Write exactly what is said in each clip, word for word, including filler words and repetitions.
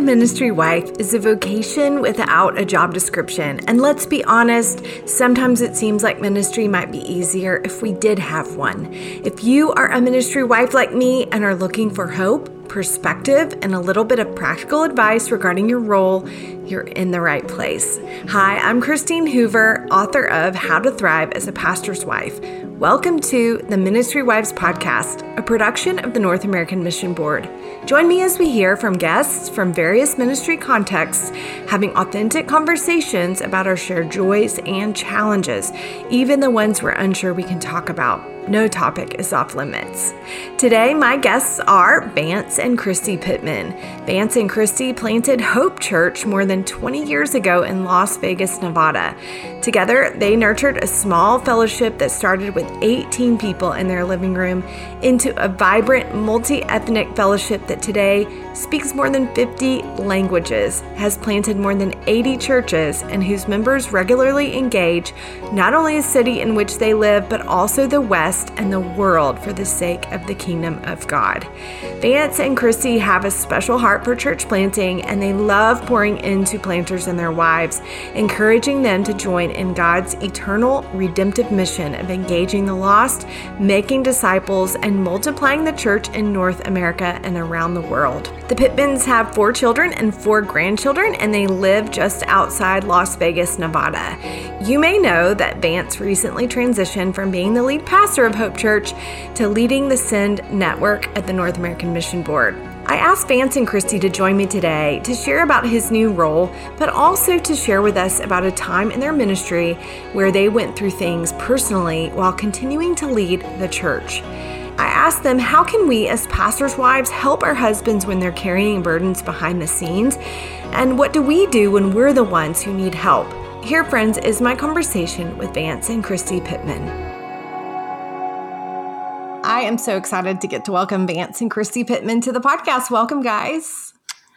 ministry wife is a vocation without a job description. And let's be honest, sometimes it seems like ministry might be easier if we did have one. If you are a ministry wife like me and are looking for hope, perspective, and a little bit of practical advice regarding your role, you're in the right place. Hi, I'm Christine Hoover, author of How to Thrive as a Pastor's Wife. Welcome to the Ministry Wives Podcast, a production of the North American Mission Board. Join me as we hear from guests from various ministry contexts, having authentic conversations about our shared joys and challenges, even the ones we're unsure we can talk about. No topic is off limits. Today, my guests are Vance and Christy Pittman. Vance and Christy planted Hope Church more than twenty years ago in Las Vegas, Nevada. Together, they nurtured a small fellowship that started with eighteen people in their living room into a vibrant, multi-ethnic fellowship that today speaks more than fifty languages, has planted more than eighty churches, and whose members regularly engage not only the city in which they live, but also the West and the world for the sake of the kingdom of God. Vance and Christy have a special heart for church planting, and they love pouring into planters and their wives, encouraging them to join in God's eternal redemptive mission of engaging the lost, making disciples, and multiplying the church in North America and around the world. The Pittmans have four children and four grandchildren, and they live just outside Las Vegas, Nevada. You may know that Vance recently transitioned from being the lead pastor of Hope Church to leading the Send Network at the North American Mission Board. I asked Vance and Christy to join me today to share about his new role, but also to share with us about a time in their ministry where they went through things personally while continuing to lead the church. I asked them, how can we as pastors' wives help our husbands when they're carrying burdens behind the scenes? And what do we do when we're the ones who need help? Here, friends, is my conversation with Vance and Christy Pittman. I am so excited to get to welcome Vance and Christy Pittman to the podcast. Welcome, guys.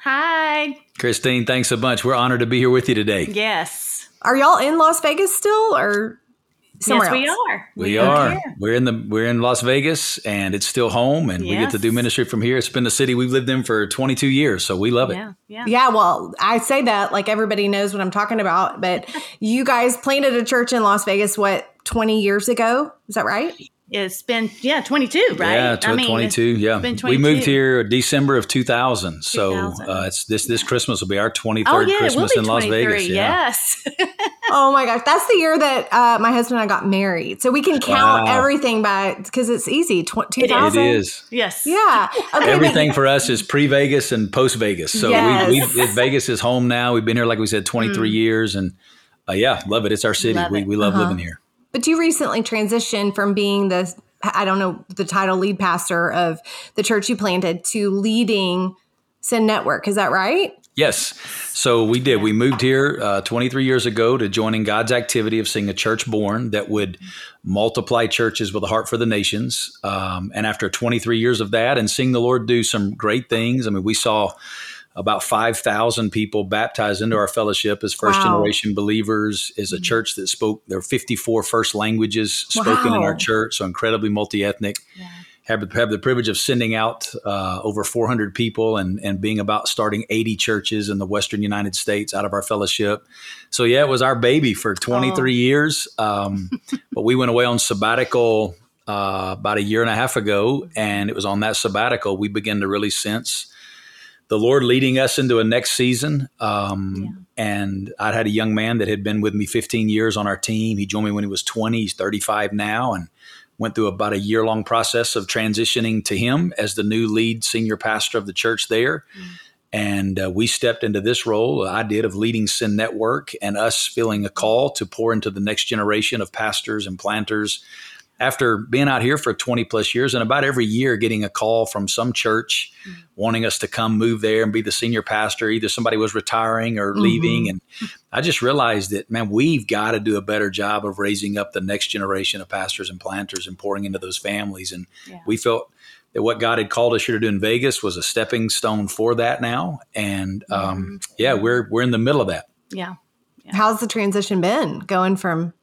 Hi. Christine, thanks so much. We're honored to be here with you today. Yes. Are y'all in Las Vegas still or somewhere yes, else? we are. We, we are. are. We're in the we're in Las Vegas, and it's still home, and yes. we get to do ministry from here. It's been the city we've lived in for twenty-two years, so we love it. Yeah, yeah. Yeah, well, I say that like everybody knows what I'm talking about, but you guys planted a church in Las Vegas, what, twenty years ago? Is that right? It's been, yeah, twenty-two, right? Yeah, I mean, twenty-two, yeah. Been we moved here December of two thousand. So uh, it's this this Christmas will be our twenty-third oh, yeah, Christmas in Las Vegas. Yeah. Yes. Oh my gosh. That's the year that uh, my husband and I got married. So we can count wow. everything by, because it's easy, tw- two thousand. It is. Yes. Yeah. Okay, everything but, for us is pre-Vegas and post-Vegas. So yes. we, we, Vegas is home now. We've been here, like we said, twenty-three mm. years. And uh, yeah, love it. It's our city. Love we, we love uh-huh. living here. But you recently transitioned from being the, I don't know, the title lead pastor of the church you planted to leading Send Network. Is that right? Yes. So we did. We moved here uh, twenty-three years ago to joining God's activity of seeing a church born that would multiply churches with a heart for the nations. Um, and after twenty-three years of that and seeing the Lord do some great things, I mean, we saw about five thousand people baptized into our fellowship as first wow. generation believers, is a church that spoke, there are fifty-four first languages spoken wow. in our church, so incredibly multi-ethnic. Yeah. Have, have the privilege of sending out uh, over four hundred people and, and being about starting eighty churches in the Western United States out of our fellowship. So yeah, it was our baby for twenty-three oh. years. Um, but we went away on sabbatical uh, about a year and a half ago. And it was on that sabbatical, we began to really sense the Lord leading us into a next season. Um, yeah. And I'd had a young man that had been with me fifteen years on our team. He joined me when he was twenty. He's thirty-five now, and went through about a year-long process of transitioning to him as the new lead senior pastor of the church there. Mm. And uh, we stepped into this role, I did, of leading Send Network, and us feeling a call to pour into the next generation of pastors and planters. After being out here for twenty plus years, and about every year getting a call from some church mm. wanting us to come move there and be the senior pastor, either somebody was retiring or mm-hmm. leaving. And I just realized that, man, we've got to do a better job of raising up the next generation of pastors and planters and pouring into those families. And yeah. we felt that what God had called us here to do in Vegas was a stepping stone for that now. And um, mm-hmm. yeah, we're we're in the middle of that. Yeah. yeah. How's the transition been going from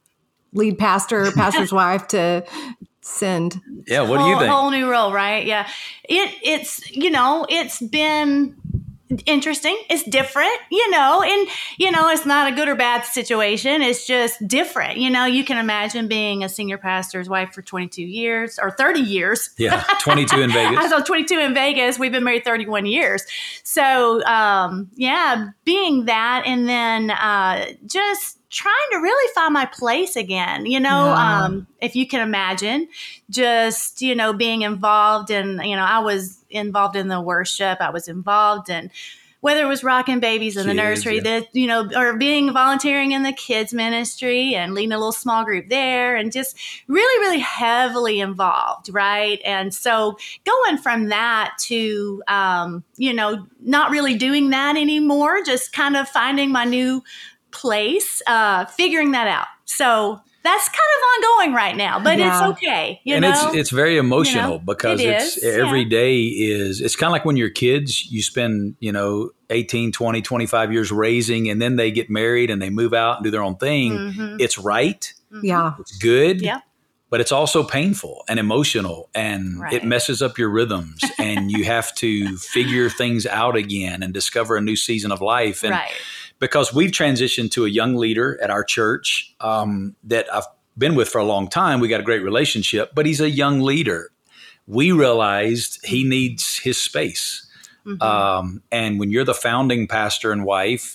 lead pastor, pastor's wife to Send? Yeah, what whole, do you think? Whole new role, right? Yeah. It it's, you know, it's been interesting. It's different, you know, and, you know, it's not a good or bad situation. It's just different. You know, you can imagine being a senior pastor's wife for twenty-two years or thirty years. Yeah, twenty-two in Vegas. I was twenty-two in Vegas. We've been married thirty-one years. So, um, yeah, being that and then uh, just trying to really find my place again, you know, Yeah. um, if you can imagine just, you know, being involved in, you know, I was involved in the worship. I was involved in whether it was rocking babies in the Kids, nursery, yeah. that, you know, or being volunteering in the kids ministry and leading a little small group there and just really, really heavily involved. Right. And so going from that to, um, you know, not really doing that anymore, just kind of finding my new place, uh, figuring that out. So that's kind of ongoing right now, but Yeah. it's okay. You and know, it's it's very emotional You know, because it it's is, every yeah. day is it's kind of like when you're kids, you spend, you know, eighteen, twenty, twenty-five years raising, and then they get married and they move out and do their own thing. Mhm. It's right. Yeah. It's good. Yeah. But it's also painful and emotional, and Right. it messes up your rhythms, and you have to figure things out again and discover a new season of life. And Right. because we've transitioned to a young leader at our church um, that I've been with for a long time, we got a great relationship, but he's a young leader. We realized he needs his space. Mhm. Um, and when you're the founding pastor and wife,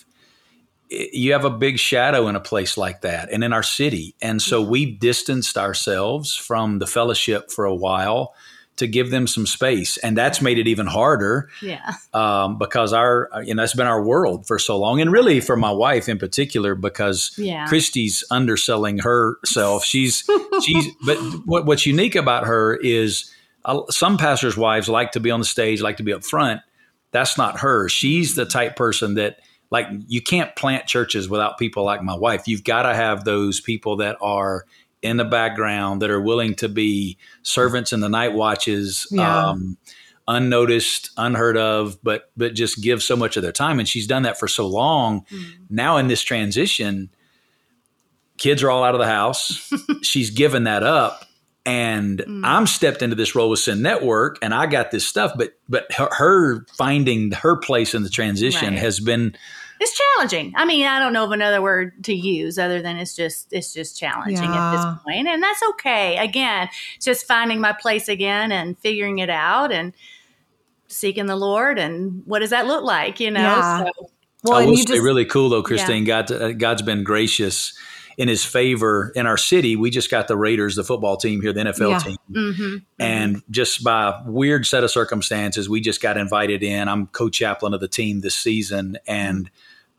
i- you have a big shadow in a place like that and in our city. And so we've distanced ourselves from the fellowship for a while to give them some space. And that's made it even harder Yeah. um, because our, you know, that's been our world for so long. And really for my wife in particular, because Yeah. Christy's underselling herself. She's, she's, but what, what's unique about her is uh, some pastors' wives like to be on the stage, like to be up front. That's not her. She's the type person that, like, you can't plant churches without people like my wife. You've got to have those people that are in the background, that are willing to be servants in the night watches, Yeah. um, unnoticed, unheard of, but but just give so much of their time. And she's done that for so long. Mm. Now in this transition, kids are all out of the house. She's given that up. And Mm. I'm stepped into this role with Sin Network, and I got this stuff, but but her, her finding her place in the transition Right. has been It's challenging. I mean, I don't know of another word to use other than it's just it's just challenging at Yeah. this point, and that's okay. Again, just finding my place again and figuring it out and seeking the Lord, and what does that look like? You know. Yeah. So, Well, I and will you say just really cool though, Christine. God, uh, God's been gracious in His favor in our city. We just got the Raiders, the football team here, the N F L Yeah. team, mhm. and just by a weird set of circumstances, we just got invited in. I'm co-chaplain of the team this season, and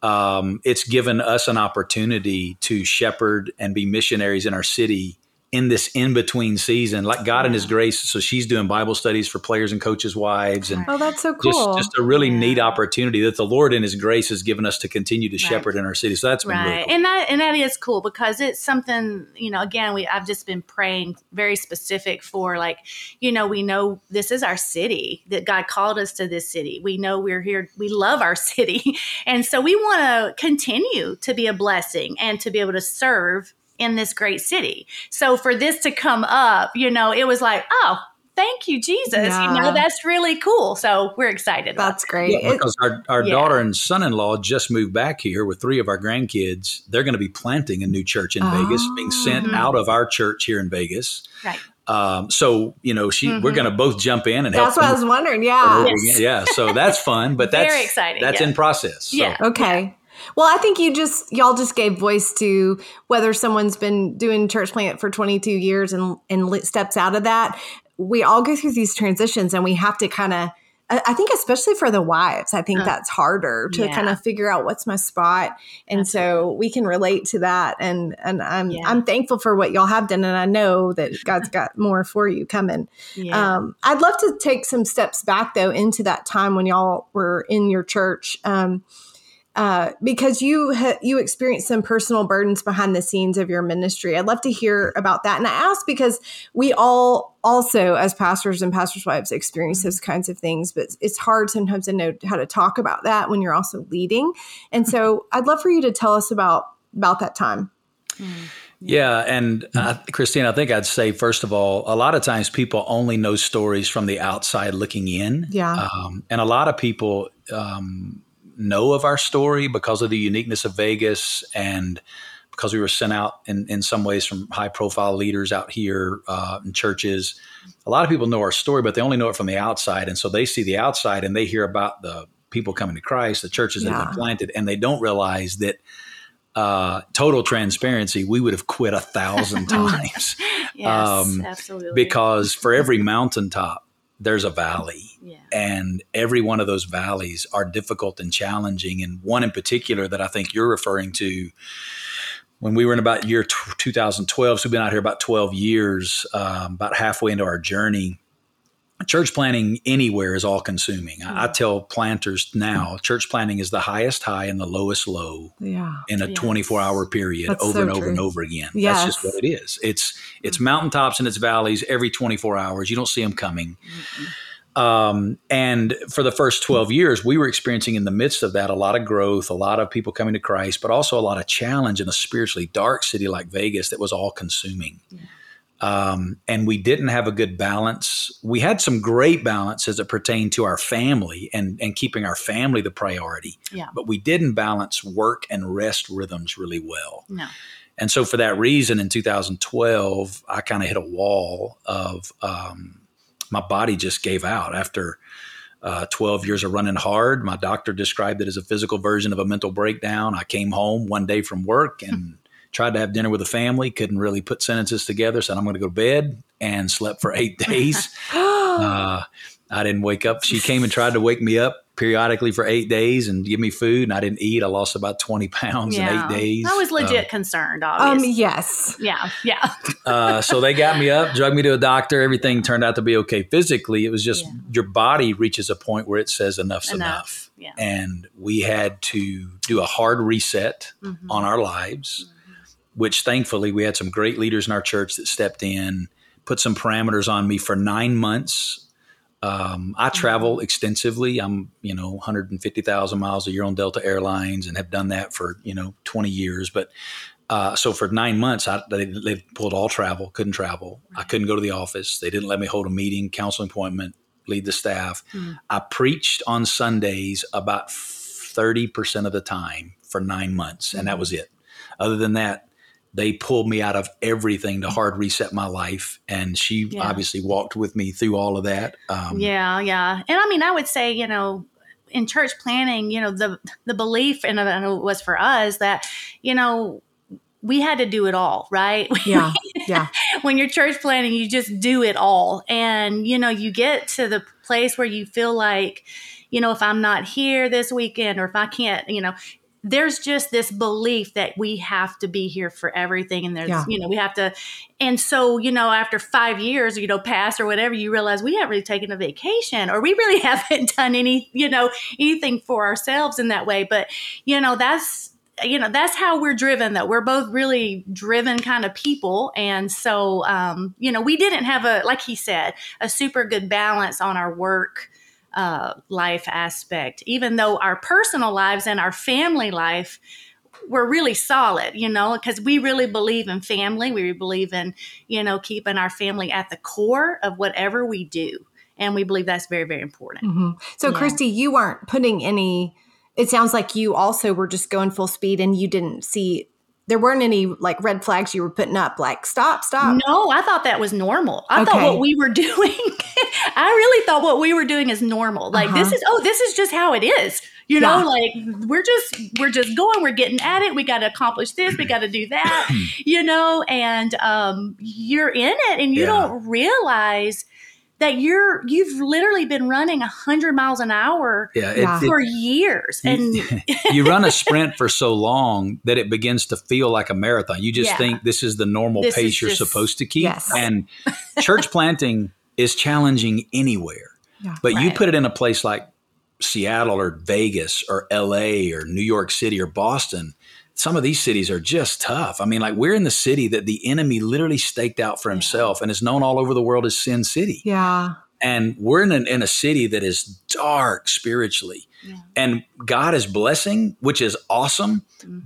um, it's given us an opportunity to shepherd and be missionaries in our city in this in-between season, like God in His grace. So she's doing Bible studies for players and coaches' wives, and oh, that's so just, cool. just a really Yeah. neat opportunity that the Lord in His grace has given us to continue to Right. shepherd in our city. So that's been Right. really cool. And that and that is cool because it's something, you know, again, we I've just been praying very specific for, like, you know, we know this is our city, that God called us to this city. We know we're here, we love our city. And so we want to continue to be a blessing and to be able to serve in this great city. So for this to come up, you know, it was like, oh, thank you, Jesus. Yeah. You know, that's really cool. So we're excited about That's great. Yeah, It- because our, our Yeah. daughter and son-in-law just moved back here with three of our grandkids. They're going to be planting a new church in Vegas, being sent Mhm. out of our church here in Vegas. Right. Um, so, you know, she we're Mhm. going to both jump in and help. that's what I was them. wondering. Yeah. Yes. Yeah, so that's fun, but that's Very exciting, That's yeah. in process. So. Yeah. Okay. Well, I think you just y'all just gave voice to whether someone's been doing church plant for twenty-two years and and li- steps out of that. We all go through these transitions, and we have to kind of. I I think, especially for the wives, I think Uh, that's harder to yeah. kind of figure out what's my spot, and so we can relate to that. And and I'm Yeah. I'm thankful for what y'all have done, and I know that God's got more for you coming. Yeah. Um, I'd love to take some steps back though into that time when y'all were in your church, um, uh, because you ha- you experienced some personal burdens behind the scenes of your ministry. I'd love to hear about that. And I ask because we all also, as pastors and pastors' wives, experience those kinds of things, but it's hard sometimes to know how to talk about that when you're also leading. And so I'd love for you to tell us about about that time. Yeah. And uh, Christine, I think I'd say, first of all, a lot of times people only know stories from the outside looking in. Yeah. Um, and a lot of people um, know of our story because of the uniqueness of Vegas and because we were sent out in, in some ways from high profile leaders out here uh, in churches. A lot of people know our story, but they only know it from the outside. And so they see the outside and they hear about the people coming to Christ, the churches that Yeah. have been planted, and they don't realize that uh, total transparency, we would have quit a thousand times. Yes, Um, absolutely. Because for every mountaintop, there's a valley. Yeah. And every one of those valleys are difficult and challenging. And one in particular that I think you're referring to, when we were in about year two thousand twelve, so we've been out here about twelve years, um, about halfway into our journey. Church planting anywhere is all consuming. I, I tell planters now, church planting is the highest high and the lowest low Yeah. in a Yes. twenty-four hour period That's over so and over true. and over again. Yes. That's just what it is. It's it's mountaintops and it's valleys every twenty-four hours. You don't see them coming. Um, and for the first twelve years, we were experiencing in the midst of that a lot of growth, a lot of people coming to Christ, but also a lot of challenge in a spiritually dark city like Vegas that was all consuming. Yeah. Um, and we didn't have a good balance. We had some great balance as it pertained to our family and, and keeping our family the priority, Yeah. but we didn't balance work and rest rhythms really well. No. And so for that reason, in two thousand twelve, I kind of hit a wall of, um, my body just gave out after uh, twelve years of running hard. My doctor described it as a physical version of a mental breakdown. I came home one day from work and tried to have dinner with the family, couldn't really put sentences together, said I'm going to go to bed, and slept for eight days. uh, I didn't wake up. She came and tried to wake me up periodically for eight days and give me food, and I didn't eat. I lost about twenty pounds Yeah. in eight days. I was legit Uh, concerned, Um, obviously. yes. yeah. Yeah. uh, so they got me up, drugged me to a doctor. Everything turned out to be okay physically. It was just Yeah. your body reaches a point where it says enough's enough. Enough. Yeah. And we had to do a hard reset Mhm. on our lives, which thankfully we had some great leaders in our church that stepped in, put some parameters on me for nine months. Um, I travel extensively. I'm, you know, one hundred fifty thousand miles a year on Delta Airlines and have done that for, you know, twenty years. But uh, so for nine months, I, they, they pulled all travel, couldn't travel. I couldn't go to the office. They didn't let me hold a meeting, counseling appointment, lead the staff. Mm. I preached on Sundays about thirty percent of the time for nine months, and that was it. Other than that, they pulled me out of everything to hard reset my life. And she Yeah. obviously walked with me through all of that. Um, Yeah, yeah. And I mean, I would say, you know, in church planning, you know, the the belief, and I know it was for us, that, you know, we had to do it all, right? Yeah. Yeah. When you're church planning, you just do it all. And, you know, you get to the place where you feel like, you know, if I'm not here this weekend, or if I can't, you know, there's just this belief that we have to be here for everything. And there's, Yeah. you know, we have to. And so, you know, after five years, you know, past or whatever, you realize we haven't really taken a vacation, or we really haven't done any, you know, anything for ourselves in that way. But, you know, that's, you know, that's how we're driven, that we're both really driven kind of people. And so, um, you know, we didn't have a, like he said, a super good balance on our work uh, life aspect, even though our personal lives and our family life were really solid, you know, because we really believe in family. We believe in, you know, keeping our family at the core of whatever we do. And we believe that's very, very important. hmm So, Yeah. Christy, you weren't putting any, it sounds like you also were just going full speed and you didn't see, there weren't any like red flags you were putting up, like stop, stop. No, I thought that was normal. I Okay. thought what we were doing, I really thought what we were doing is normal. Like this Uh-huh. is, oh, this is just how it is. You know, Yeah. like we're just, we're just going, we're getting at it. We got to accomplish this. We got to do that, you know, and um, you're in it and you Yeah. don't realize that you're, you've literally been running a hundred miles an hour Yeah, it- Yeah. it- for years. And you run a sprint for so long that it begins to feel like a marathon. You just Yeah. think this is the normal This pace is you're just- supposed to keep. Yes. And church planting is challenging anywhere. Yeah. But you Right. put it in a place like Seattle or Vegas or L A or New York City or Boston, some of these cities are just tough. I mean, like we're in the city that the enemy literally staked out for himself and is known all over the world as Sin City. Yeah. And we're in, an, in a city that is dark spiritually. Yeah. And God is blessing, which is awesome. Mhm. But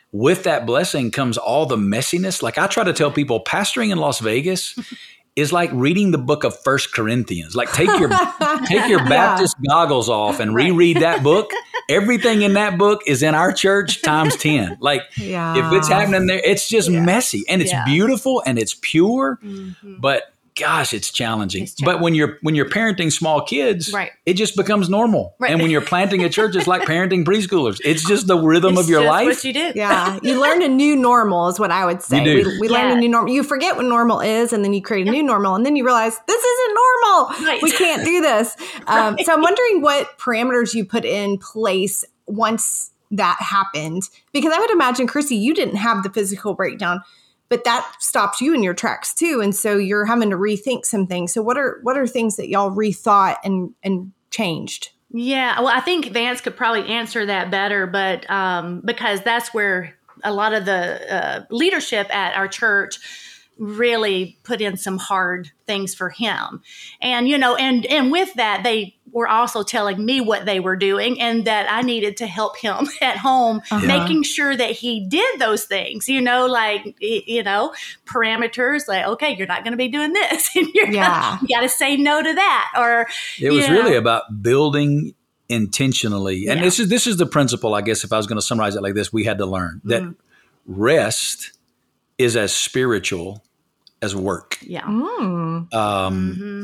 with that blessing comes all the messiness. Like I try to tell people, pastoring in Las Vegas is like reading the book of First Corinthians. Like take your take your Baptist yeah. goggles off and reread that book. Everything in that book is in our church times ten. Like yeah. if it's happening there, it's just yeah. messy and it's yeah. beautiful and it's pure. Mm-hmm. But gosh, it's challenging. it's challenging. But when you're when you're parenting small kids, right. it just becomes normal. Right. And when you're planting a church, it's like parenting preschoolers. It's just the rhythm it's of your just life. What you do. Yeah, you learn a new normal is what I would say. You do. We, we yeah. learn a new normal. You forget what normal is, and then you create a new normal, and then you realize this isn't normal. Right. We can't do this. Um, right. So I'm wondering what parameters you put in place once that happened, because I would imagine, Chrissy, you didn't have the physical breakdown, but that stops you in your tracks too. And so you're having to rethink some things. So what are what are things that y'all rethought and, and changed? Yeah, well, I think Vance could probably answer that better, but um, because that's where a lot of the uh, leadership at our church really put in some hard things for him. And, you know, and, and with that, they were also telling me what they were doing and that I needed to help him at home, uh-huh. making sure that he did those things, you know, like, you know, parameters like, okay, you're not going to be doing this. And you're yeah. gonna, you got to say no to that. Or it was you know. really about building intentionally. And yeah. this is, this is the principle, I guess, if I was going to summarize it like this, we had to learn that mm. rest is as spiritual as work. Yeah. Mm. Um, mm-hmm.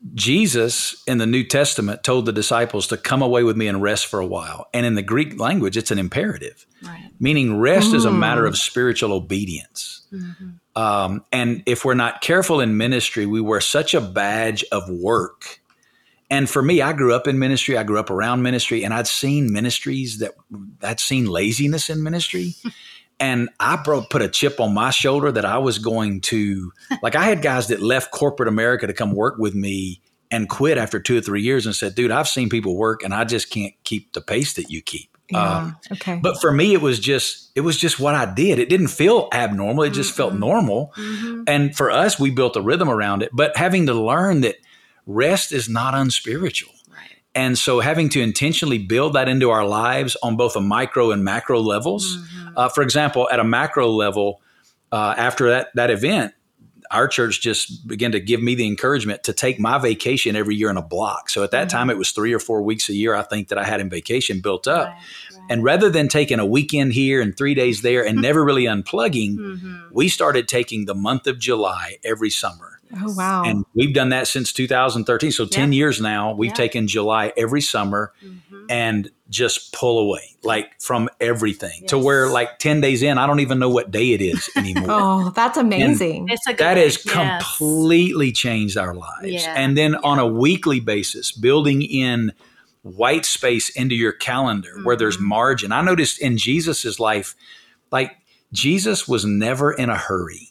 Jesus in the New Testament told the disciples to come away with me and rest for a while. And in the Greek language, it's an imperative, right. meaning rest mm. is a matter Mm. of spiritual obedience. Mm-hmm. Um, and if we're not careful in ministry, we wear such a badge of work. And for me, I grew up in ministry. I grew up around ministry, and I'd seen ministries that I'd seen laziness in ministry. And I brought, put a chip on my shoulder that I was going to, like I had guys that left corporate America to come work with me and quit after two or three years and said, dude, I've seen people work and I just can't keep the pace that you keep. Yeah, um, okay. But for me, it was just, it was just what I did. It didn't feel abnormal. It just mm-hmm. felt normal. Mm-hmm. And for us, we built a rhythm around it, but having to learn that rest is not unspiritual. And so having to intentionally build that into our lives on both a micro and macro levels. Mm-hmm. Uh, for example, at a macro level, uh, after that, that event, our church just began to give me the encouragement to take my vacation every year in a block. So at that mm-hmm. time, it was three or four weeks a year, I think, that I had in vacation built up. Right, right. And rather than taking a weekend here and three days there and never really unplugging, mm-hmm. we started taking the month of July every summer. Oh, wow. And we've done that since two thousand thirteen. So ten yeah. years now, we've yeah. taken July every summer mm-hmm. and just pull away, like from everything yes. to where like ten days in, I don't even know what day it is anymore. Oh, that's amazing. It's a good that thing. has yes. completely changed our lives. Yeah. And then yeah. on a weekly basis, building in white space into your calendar mm-hmm. where there's margin. I noticed in Jesus's life, like Jesus was never in a hurry.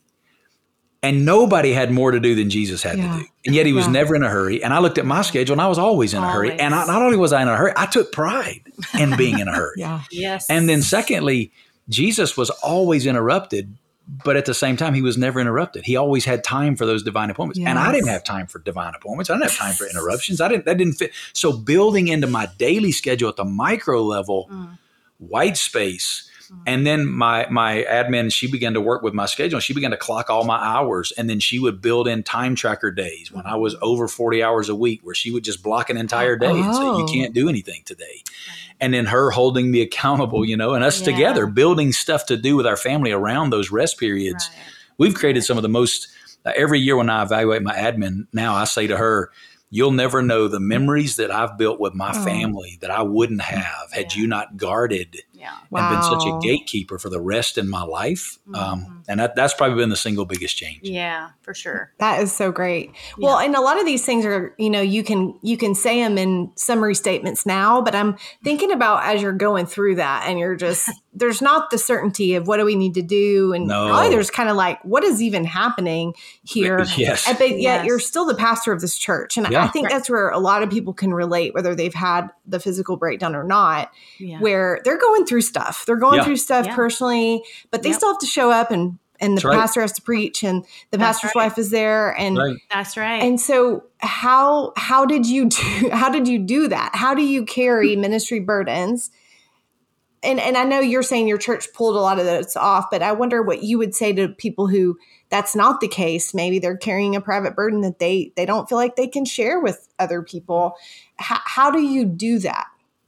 And nobody had more to do than Jesus had yeah. to do. And yet he was yeah. never in a hurry. And I looked at my schedule and I was always in always. a hurry. And I, not only was I in a hurry, I took pride in being in a hurry. yeah. Yes. And then secondly, Jesus was always interrupted, but at the same time, he was never interrupted. He always had time for those divine appointments. Yes. And I didn't have time for divine appointments. I didn't have time for interruptions. I didn't, that didn't fit. So building into my daily schedule at the micro level, mm. white space. And then my my admin, she began to work with my schedule. She began to clock all my hours. And then she would build in time tracker days when I was over forty hours a week, where she would just block an entire day oh. and say, you can't do anything today. And then her holding me accountable, you know, and us yeah. together building stuff to do with our family around those rest periods. Right. We've created some of the most, uh, every year when I evaluate my admin now, I say to her, you'll never know the memories that I've built with my oh. family that I wouldn't have had yeah. you not guarded yeah. wow. and been such a gatekeeper for the rest in my life. Mm-hmm. Um, and that, that's probably been the single biggest change. Yeah, for sure. That is so great. Yeah. Well, and a lot of these things are, you know, you can, you can say them in summary statements now, but I'm thinking about as you're going through that and you're just, there's not the certainty of what do we need to do. And no. probably there's kind of like, what is even happening here? Yes. But yet yes. you're still the pastor of this church. And yeah. I think right. that's where a lot of people can relate, whether they've had the physical breakdown or not, yeah. where they're going through stuff. They're going yeah. through stuff yeah. personally, but they yep. still have to show up and and the That's right. pastor has to preach and the That's pastor's right. wife is there. And Right. That's right. and so how how did you do how did you do that? How do you carry ministry burdens and, and I know you're saying your church pulled a lot of those off, but I wonder what you would say to people who that's not the case. Maybe they're carrying a private burden that they, they don't feel like they can share with other people. H- how do you do that?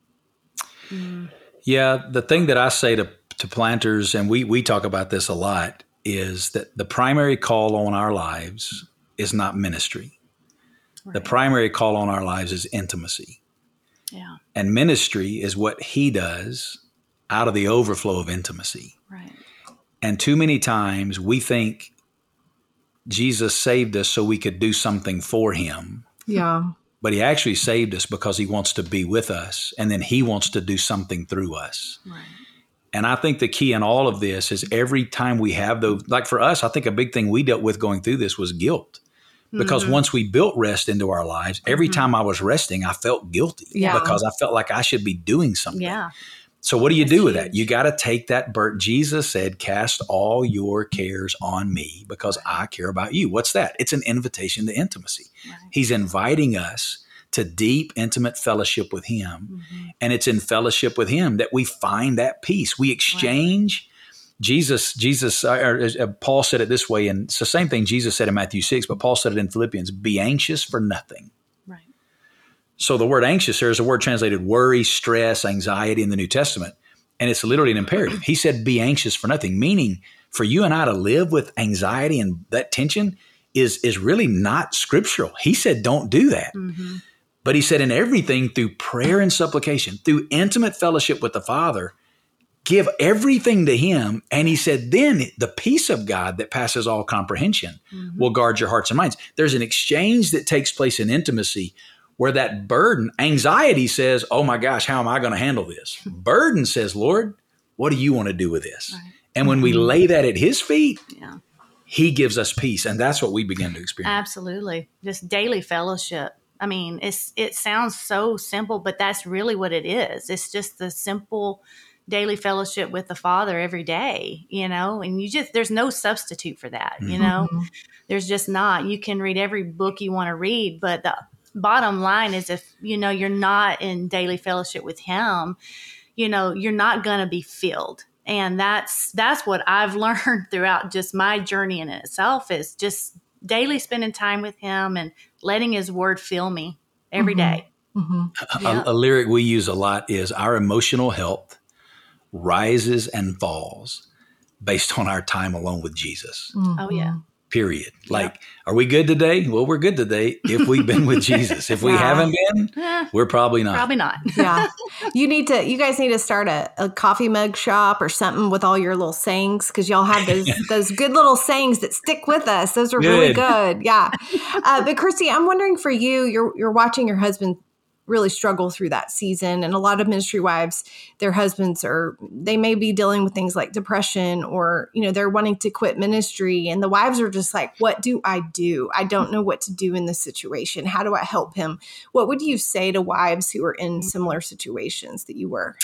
Mm. Yeah, the thing that I say to, to planters, and we, we talk about this a lot, is that the primary call on our lives is not ministry. Right. The primary call on our lives is intimacy. Yeah. And ministry is what he does out of the overflow of intimacy. Right. And too many times we think Jesus saved us so we could do something for him. Yeah. But he actually saved us because he wants to be with us, and then he wants to do something through us. Right. And I think the key in all of this is every time we have those, like for us, I think a big thing we dealt with going through this was guilt. Because mm-hmm. once we built rest into our lives, every mm-hmm. time I was resting, I felt guilty yeah. because I felt like I should be doing something. Yeah. So what do you That's do with huge. that? You got to take that burden. Jesus said, cast all your cares on me because I care about you. What's that? It's an invitation to intimacy. Right. He's inviting us to deep, intimate fellowship with him. Mm-hmm. And it's in fellowship with him that we find that peace. We exchange. Right. Jesus, Jesus, or, or Paul said it this way, and it's the same thing Jesus said in Matthew six, but Paul said it in Philippians, be anxious for nothing. Right. So the word anxious there is a word translated worry, stress, anxiety in the New Testament. And it's literally an imperative. He said, be anxious for nothing, meaning for you and I to live with anxiety and that tension is, is really not scriptural. He said, don't do that. Mm-hmm. But he said in everything through prayer and supplication, through intimate fellowship with the Father, give everything to him. And he said, then the peace of God that passes all comprehension mm-hmm. will guard your hearts and minds. There's an exchange that takes place in intimacy where that burden, anxiety says, oh my gosh, how am I going to handle this? Burden says, Lord, what do you want to do with this? Right. And when mm-hmm. we lay that at his feet, yeah. he gives us peace. And that's what we begin to experience. Absolutely. Just daily fellowship. I mean, it's it sounds so simple, but that's really what it is. It's just the simple daily fellowship with the Father every day, you know, and you just, there's no substitute for that, you know, mm-hmm. there's just not. You can read every book you want to read, but the bottom line is if, you know, you're not in daily fellowship with him, you know, you're not going to be filled. And that's, that's what I've learned throughout just my journey in itself is just daily spending time with him and letting his word fill me every mm-hmm. day. Mm-hmm. Yep. A, a lyric we use a lot is our emotional health rises and falls based on our time alone with Jesus. Mm-hmm. Oh, yeah. Period. Like, yeah. Are we good today? Well, we're good today if we've been with Jesus. If we yeah. haven't been, yeah. we're probably not. Probably not. Yeah. You need to, you guys need to start a, a coffee mug shop or something with all your little sayings because y'all have those those good little sayings that stick with us. Those are good. really good. Yeah. Uh, but Christy, I'm wondering for you, you're you're watching your husband really struggle through that season. And a lot of ministry wives, their husbands are, they may be dealing with things like depression or, you know, they're wanting to quit ministry. And the wives are just like, what do I do? I don't know what to do in this situation. How do I help him? What would you say to wives who are in similar situations that you were?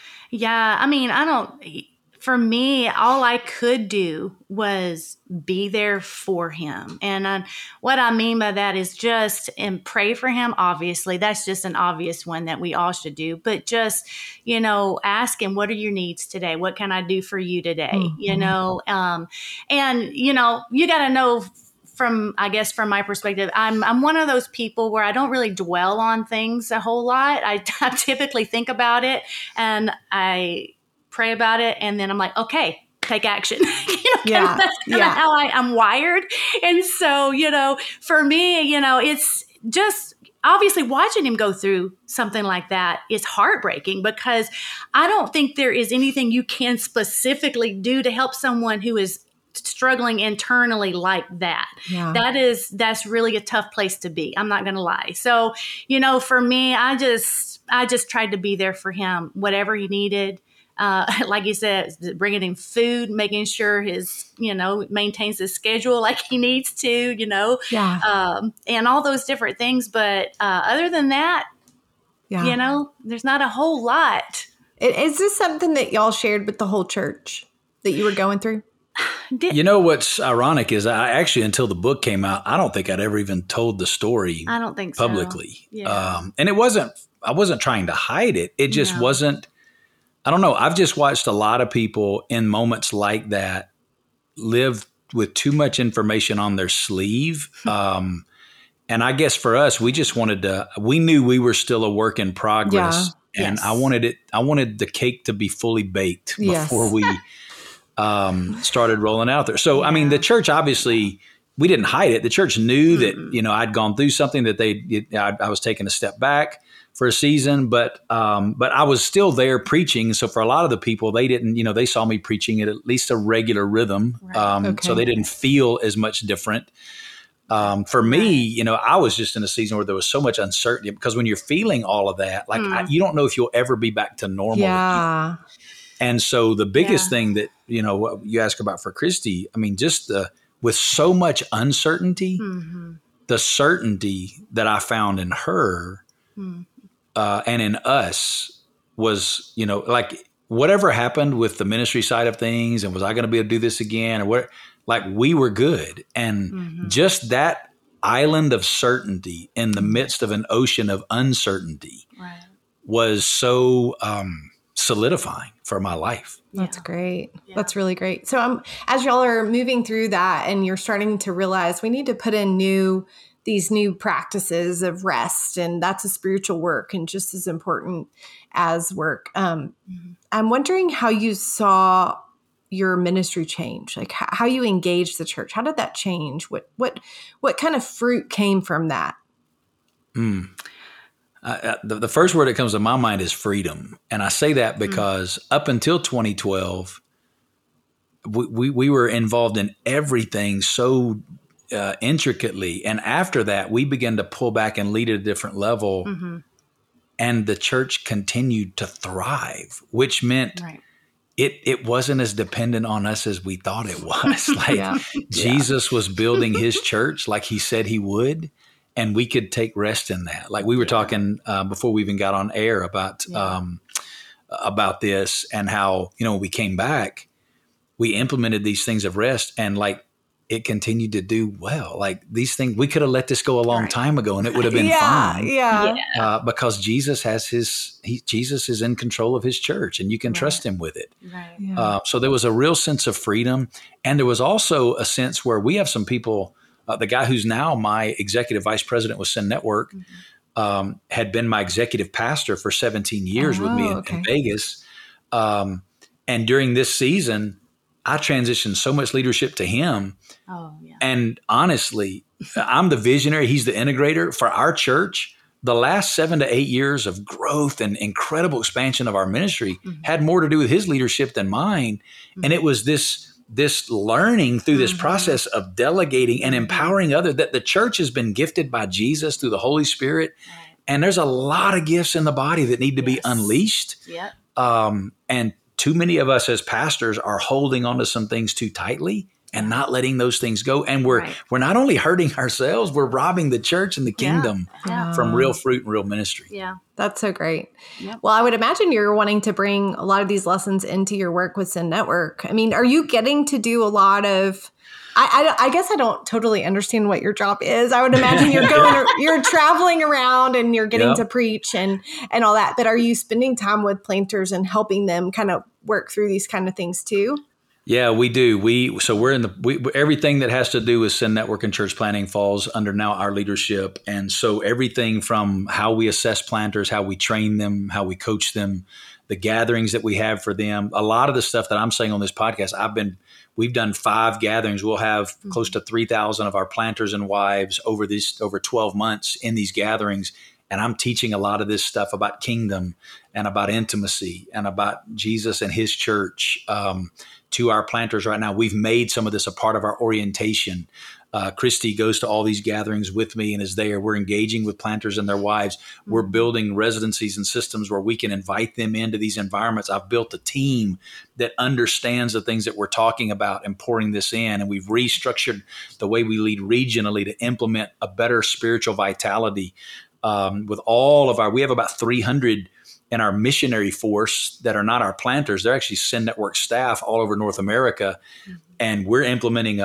Yeah. I mean, I don't, for me, all I could do was be there for him. And uh, what I mean by that is just and pray for him. Obviously, that's just an obvious one that we all should do. But just, you know, ask him, what are your needs today? What can I do for you today? Mm-hmm. You know, um, and, you know, you got to know from, I guess, from my perspective, I'm I'm one of those people where I don't really dwell on things a whole lot. I, I typically think about it and I pray about it, and then I'm like, okay, take action. you know, yeah, kind of, that's kind yeah. of how I, I'm wired. And so, you know, for me, you know, it's just obviously watching him go through something like that is heartbreaking because I don't think there is anything you can specifically do to help someone who is struggling internally like that. Yeah. That is, that's really a tough place to be. I'm not going to lie. So, you know, for me, I just, I just tried to be there for him, whatever he needed. Uh, like you said, bringing him food, making sure his, you know, maintains his schedule like he needs to, you know, yeah. um, and all those different things. But uh, other than that, yeah. you know, there's not a whole lot. Is this something that y'all shared with the whole church that you were going through? Did, you know, what's ironic is I actually, until the book came out, I don't think I'd ever even told the story I don't think publicly. So. Yeah. Um, and it wasn't, I wasn't trying to hide it. It just no. wasn't I don't know. I've just watched a lot of people in moments like that live with too much information on their sleeve. Um, and I guess for us, we just wanted to, we knew we were still a work in progress. Yeah. And yes. I wanted it, I wanted the cake to be fully baked yes. before we um, started rolling out there. So, yeah. I mean, the church, obviously, we didn't hide it. The church knew mm-hmm. that, you know, I'd gone through something that they, I, I was taking a step back for a season, but um, but I was still there preaching. So for a lot of the people, they didn't, you know, they saw me preaching at at least a regular rhythm. Right. Um, okay. So they didn't feel as much different. Um, for me, right. you know, I was just in a season where there was so much uncertainty because when you're feeling all of that, like mm. I, you don't know if you'll ever be back to normal. Yeah. Again. And so the biggest yeah. thing that, you know, what you ask about for Christy, I mean, just the, with so much uncertainty, mm-hmm. the certainty that I found in her mm. Uh, and in us was, you know, like whatever happened with the ministry side of things and was I going to be able to do this again or what, like we were good. And mm-hmm. just that island of certainty in the midst of an ocean of uncertainty right. was so um, solidifying for my life. That's yeah. great. Yeah. That's really great. So um, as y'all are moving through that and you're starting to realize we need to put in new these new practices of rest, and that's a spiritual work and just as important as work. Um, mm-hmm. I'm wondering how you saw your ministry change, like how, how you engaged the church. How did that change? What what what kind of fruit came from that? Mm. Uh, the, the first word that comes to my mind is freedom, and I say that because mm. up until twenty twelve, we, we we were involved in everything so Uh, intricately. And after that, we began to pull back and lead at a different level. Mm-hmm. And the church continued to thrive, which meant right. it it wasn't as dependent on us as we thought it was. Like yeah. Jesus yeah. was building his church like he said he would. And we could take rest in that. Like we were yeah. talking uh, before we even got on air about yeah. um, about this and how, you know, when we came back, we implemented these things of rest and like, it continued to do well. Like these things, we could have let this go a long right. time ago and it would have been yeah, fine. Yeah, uh, because Jesus has his, he, Jesus is in control of his church and you can right. trust him with it. Right. Yeah. Uh, so there was a real sense of freedom. And there was also a sense where we have some people, uh, the guy who's now my executive vice president with Send Network mm-hmm. um, had been my executive pastor for seventeen years oh, with me in, okay. in Vegas. Um, and during this season, I transitioned so much leadership to him. Oh, yeah. And honestly, I'm the visionary. He's the integrator for our church. The last seven to eight years of growth and incredible expansion of our ministry mm-hmm. had more to do with his leadership than mine. Mm-hmm. And it was this, this learning through this mm-hmm. process of delegating and empowering others that the church has been gifted by Jesus through the Holy Spirit. Right. And there's a lot of gifts in the body that need to yes. be unleashed. Yep. Um, and too many of us as pastors are holding onto some things too tightly and not letting those things go. And we're right. we're not only hurting ourselves, we're robbing the church and the kingdom yeah. Yeah. from real fruit and real ministry. Yeah. That's so great. Yep. Well, I would imagine you're wanting to bring a lot of these lessons into your work with Send Network. I mean, are you getting to do a lot of I, I, I guess I don't totally understand what your job is. I would imagine you're going, you're traveling around and you're getting yep. to preach and, and all that. But are you spending time with planters and helping them kind of work through these kind of things too? Yeah, we do. We so we're in the we, everything that has to do with Send Network and church planting falls under now our leadership, and so everything from how we assess planters, how we train them, how we coach them, the gatherings that we have for them. A lot of the stuff that I'm saying on this podcast, I've been. We've done five gatherings. We'll have mm-hmm. close to three thousand of our planters and wives over this over twelve months in these gatherings. And I'm teaching a lot of this stuff about kingdom and about intimacy and about Jesus and his church um, to our planters right now. We've made some of this a part of our orientation. Uh, Christy goes to all these gatherings with me and is there. We're engaging with planters and their wives. Mm-hmm. We're building residencies and systems where we can invite them into these environments. I've built a team that understands the things that we're talking about and pouring this in. And we've restructured the way we lead regionally to implement a better spiritual vitality um, with all of our, we have about three hundred in our missionary force that are not our planters. They're actually Send Network staff all over North America. Mm-hmm. And we're implementing a,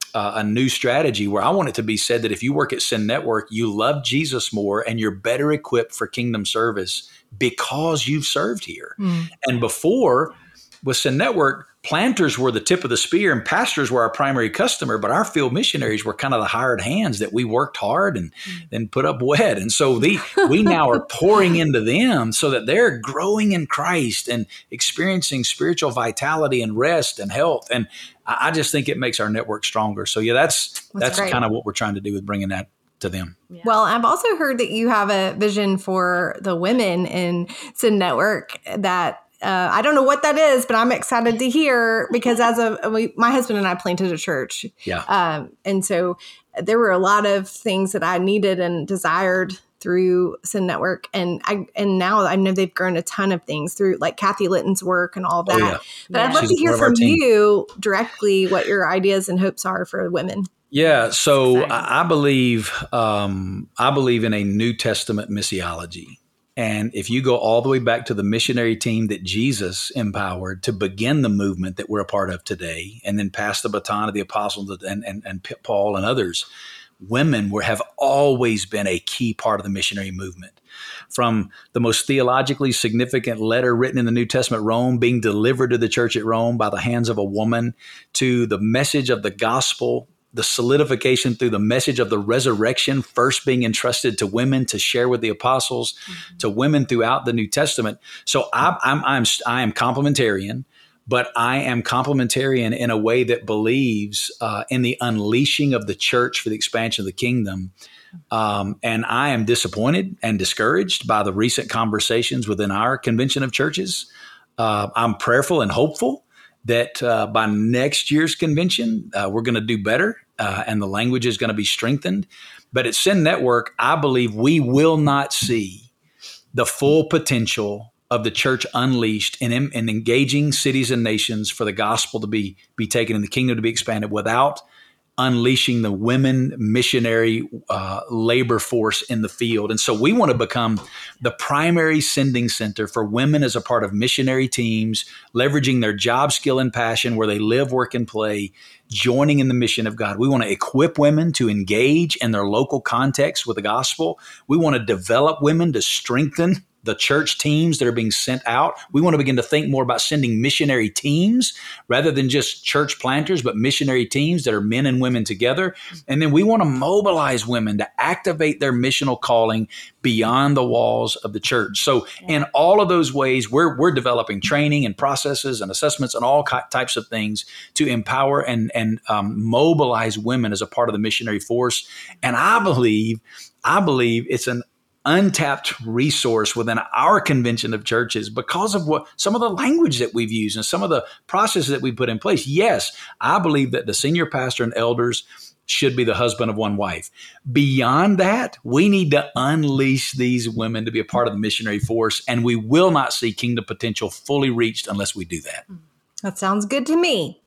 uh, a new strategy where I want it to be said that if you work at Send Network, you love Jesus more and you're better equipped for kingdom service because you've served here. Mm. And before, with Send Network, planters were the tip of the spear and pastors were our primary customer, but our field missionaries were kind of the hired hands that we worked hard and then put up wet. And so the, we now are pouring into them so that they're growing in Christ and experiencing spiritual vitality and rest and health. And I just think it makes our network stronger. So yeah, that's, that's, that's kind of what we're trying to do with bringing that to them. Yeah. Well, I've also heard that you have a vision for the women in Send Network that Uh, I don't know what that is, but I'm excited to hear because as a we, my husband and I planted a church. Yeah. Um, and so there were a lot of things that I needed and desired through Send Network. And I and now I know they've grown a ton of things through like Kathy Litton's work and all that. Oh, yeah. But yeah. I'd love She's to hear from you directly what your ideas and hopes are for women. Yeah. So I, I believe um, I believe in a New Testament missiology. And if you go all the way back to the missionary team that Jesus empowered to begin the movement that we're a part of today, and then pass the baton to the apostles and, and, and Paul and others, women were, have always been a key part of the missionary movement. From the most theologically significant letter written in the New Testament, Rome, being delivered to the church at Rome by the hands of a woman, to the message of the gospel, the solidification through the message of the resurrection, first being entrusted to women to share with the apostles, mm-hmm. to women throughout the New Testament. So I, I'm, I'm, I am complementarian, but I am complementarian in a way that believes uh, in the unleashing of the church for the expansion of the kingdom. Um, and I am disappointed and discouraged by the recent conversations within our convention of churches. Uh, I'm prayerful and hopeful that uh, by next year's convention, uh, we're going to do better uh, and the language is going to be strengthened. But at Send Network, I believe we will not see the full potential of the church unleashed in, in engaging cities and nations for the gospel to be, be taken and the kingdom to be expanded without unleashing the women missionary uh, labor force in the field. And so we want to become the primary sending center for women as a part of missionary teams, leveraging their job skill and passion where they live, work, and play, joining in the mission of God. We want to equip women to engage in their local context with the gospel. We want to develop women to strengthen the church teams that are being sent out. We want to begin to think more about sending missionary teams rather than just church planters, but missionary teams that are men and women together. And then we want to mobilize women to activate their missional calling beyond the walls of the church. So yeah. in all of those ways, we're, we're developing training and processes and assessments and all types of things to empower and, and um, mobilize women as a part of the missionary force. And I believe, I believe it's an untapped resource within our convention of churches because of what some of the language that we've used and some of the processes that we put in place. Yes, I believe that the senior pastor and elders should be the husband of one wife. Beyond that, we need to unleash these women to be a part of the missionary force, and we will not see kingdom potential fully reached unless we do that. That sounds good to me.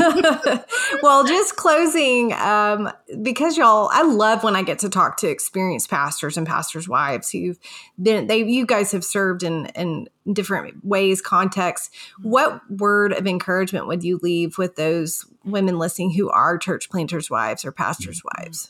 Well, just closing, um, because y'all, I love when I get to talk to experienced pastors and pastors' wives who've been, they, you guys have served in, in different ways, contexts. What word of encouragement would you leave with those women listening who are church planters' wives or pastors' wives?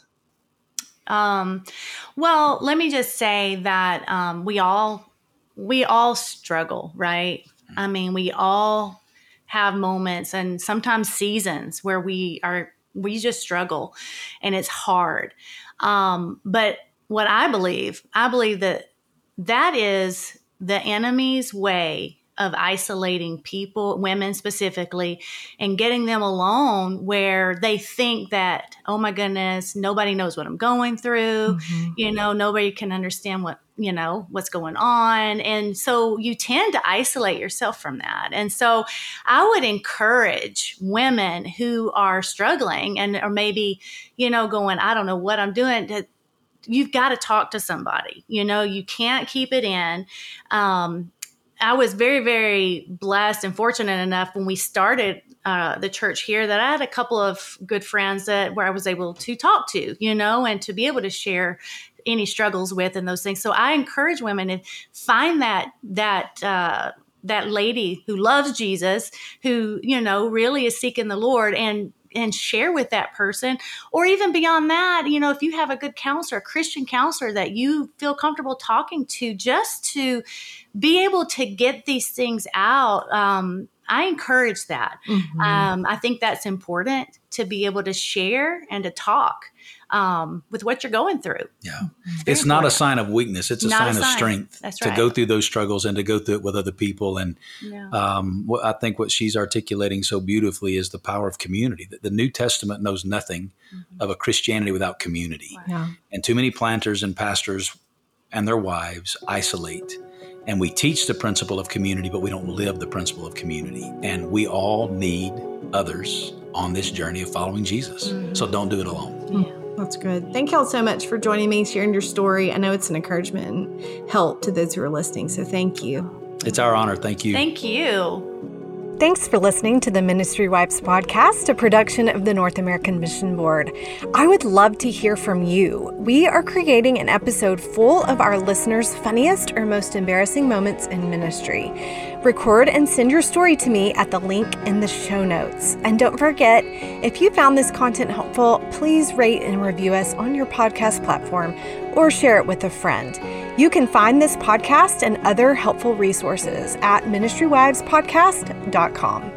Um, well, let me just say that um, we all, we all struggle, right? I mean, we all have moments and sometimes seasons where we are, we just struggle and it's hard. Um, but what I believe, I believe that that is the enemy's way of isolating people, women specifically, and getting them alone where they think that, oh my goodness, nobody knows what I'm going through. Mm-hmm. You know, nobody can understand what, you know, what's going on. And so you tend to isolate yourself from that. And so I would encourage women who are struggling and or maybe, you know, going, I don't know what I'm doing, to, you've got to talk to somebody. You know, you can't keep it in. Um, I was very, very blessed and fortunate enough when we started uh, the church here that I had a couple of good friends that where I was able to talk to, you know, and to be able to share any struggles with and those things. So I encourage women to find that, that, uh, that lady who loves Jesus, who, you know, really is seeking the Lord, and and share with that person. Or even beyond that, you know, if you have a good counselor, a Christian counselor that you feel comfortable talking to, just to be able to get these things out, um, I encourage that. Mm-hmm. Um, I think that's important, to be able to share and to talk um, with what you're going through. Yeah. It's, it's not a sign of weakness. It's a not sign, a sign of strength That's to right. go through those struggles and to go through it with other people. And yeah. um, what I think what she's articulating so beautifully is the power of community. That the New Testament knows nothing mm-hmm. of a Christianity without community. Yeah. And too many planters and pastors and their wives isolate. And we teach the principle of community, but we don't live the principle of community. And we all need others on this journey of following Jesus. Mm-hmm. So don't do it alone. Yeah. That's good. Thank y'all so much for joining me, sharing your story. I know it's an encouragement and help to those who are listening. So thank you. It's our honor. Thank you. Thank you. Thanks for listening to the Ministry Wives podcast, a production of the North American Mission Board. I would love to hear from you. We are creating an episode full of our listeners' funniest or most embarrassing moments in ministry. Record and send your story to me at the link in the show notes. And don't forget, if you found this content helpful, please rate and review us on your podcast platform or share it with a friend. You can find this podcast and other helpful resources at ministry wives podcast dot com.